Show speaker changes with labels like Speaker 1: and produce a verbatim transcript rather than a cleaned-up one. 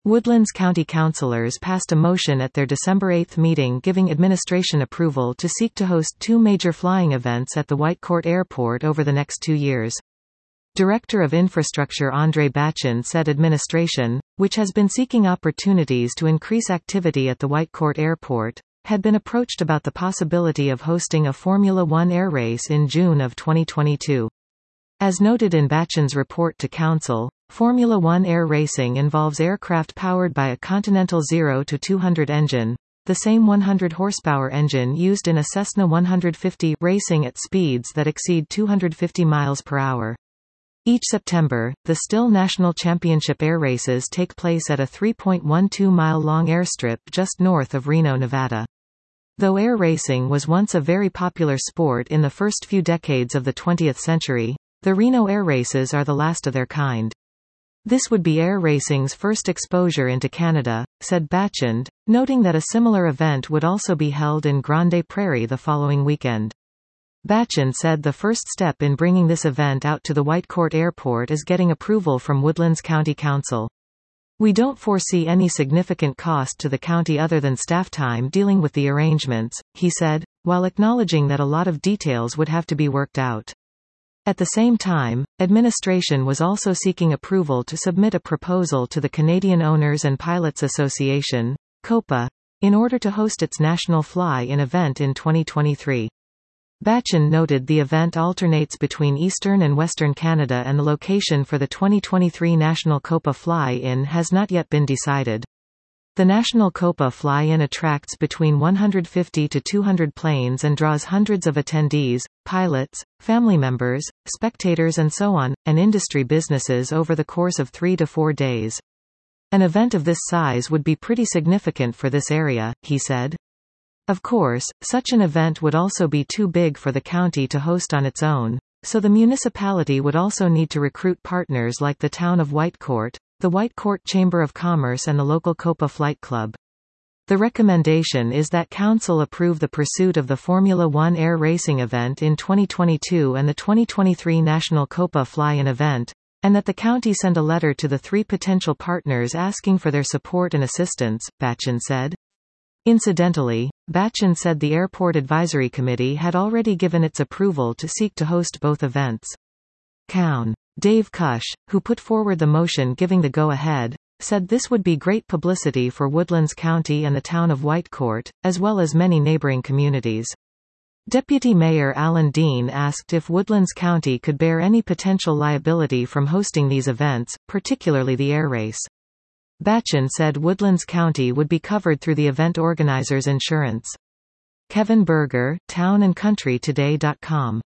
Speaker 1: Woodlands County Councilors passed a motion at their December eighth meeting giving administration approval to seek to host two major flying events at the Whitecourt Airport over the next two years. Director of Infrastructure Andre Batchen said administration, which has been seeking opportunities to increase activity at the Whitecourt Airport, had been approached about the possibility of hosting a Formula One air race in June of twenty twenty-two. As noted in Batchen's report to Council, Formula One air racing involves aircraft powered by a Continental zero to two hundred engine, the same one hundred horsepower engine used in a Cessna one fifty racing at speeds that exceed two hundred fifty miles per hour. Each September, the Still National Championship air races take place at a three point one two mile long airstrip just north of Reno, Nevada. Though air racing was once a very popular sport in the first few decades of the twentieth century, the Reno air races are the last of their kind. This would be air racing's first exposure into Canada, said Batchen, noting that a similar event would also be held in Grande Prairie the following weekend. Batchen said the first step in bringing this event out to the Whitecourt Airport is getting approval from Woodlands County Council. We don't foresee any significant cost to the county other than staff time dealing with the arrangements, he said, while acknowledging that a lot of details would have to be worked out. At the same time, administration was also seeking approval to submit a proposal to the Canadian Owners and Pilots Association, COPA, in order to host its National Fly-In event in twenty twenty-three. Batchen noted the event alternates between eastern and western Canada and the location for the twenty twenty-three National COPA Fly-In has not yet been decided. The National COPA Fly-In attracts between one hundred fifty to two hundred planes and draws hundreds of attendees, pilots, family members, spectators and so on, and industry businesses over the course of three to four days. An event of this size would be pretty significant for this area, he said. Of course, such an event would also be too big for the county to host on its own, so the municipality would also need to recruit partners like the town of Whitecourt, the Whitecourt Chamber of Commerce and the local COPA Flight Club. The recommendation is that Council approve the pursuit of the Formula One air racing event in twenty twenty-two and the twenty twenty-three National COPA Fly-In event, and that the county send a letter to the three potential partners asking for their support and assistance, Batchen said. Incidentally, Batchen said the Airport Advisory Committee had already given its approval to seek to host both events. Coun. Dave Cush, who put forward the motion giving the go-ahead, said this would be great publicity for Woodlands County and the town of Whitecourt, as well as many neighboring communities. Deputy Mayor Alan Dean asked if Woodlands County could bear any potential liability from hosting these events, particularly the air race. Batchen said Woodlands County would be covered through the event organizer's insurance. Kevin Berger, town and country today dot com